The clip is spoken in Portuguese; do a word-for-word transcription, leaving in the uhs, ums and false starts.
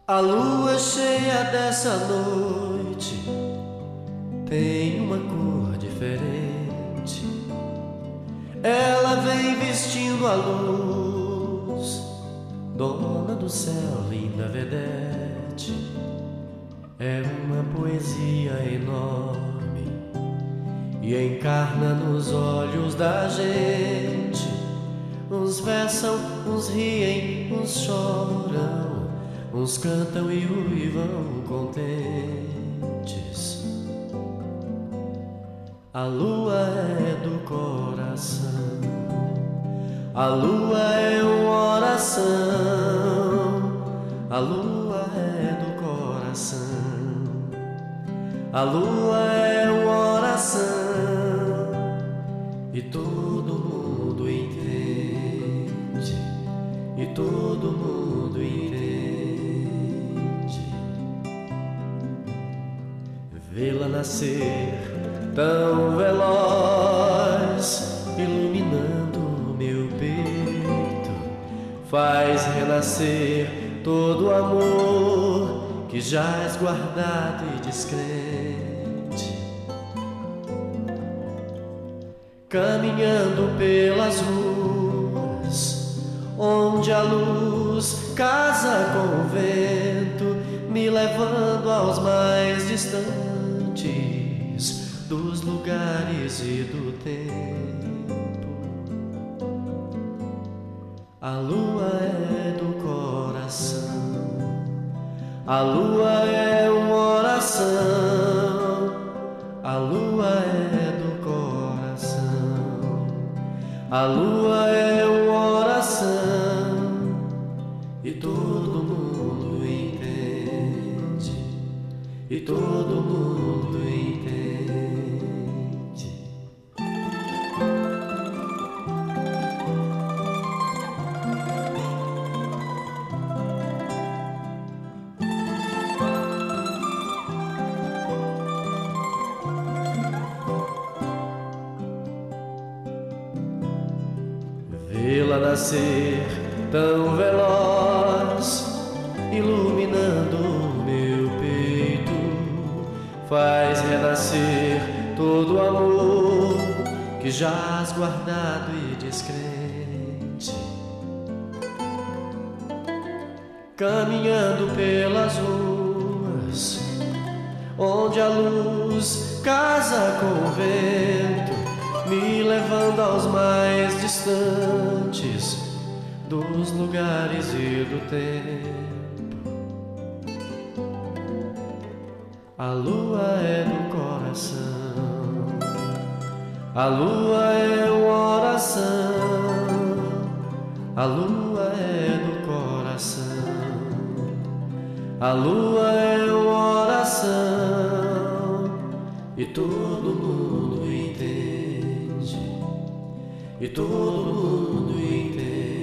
A lua cheia dessa noite tem uma cor diferente. Ela vem vestindo a luz, dona do céu, linda vedete. É uma poesia enorme e encarna nos olhos da gente. Uns versam, uns riem, uns choram, uns cantam e uivam contentes. A lua é do coração, a lua é uma oração, a lua é do coração, a lua é uma oração, e todo mundo entende, e todo mundo entende. Vê-la nascer tão veloz, iluminando meu peito, faz renascer todo o amor que jaz guardado e descrente. Caminhando pelas ruas, onde a luz casa com o vento, me levando aos mais distantes dos lugares e do tempo. A lua é do coração, a lua é uma oração, a lua é do coração, a lua é uma oração, e todo mundo entende, e todo mundo entende. Vê-la nascer tão veloz, iluminando meu peito, faz renascer todo o amor que jaz guardado e descrente. Caminhando pelas ruas, onde a luz casa com o vento, me levando aos mais distantes dos lugares e do tempo. A lua é do coração, a lua é uma oração, a lua é do coração, a lua é uma oração, e todo mundo entende, e todo mundo entende.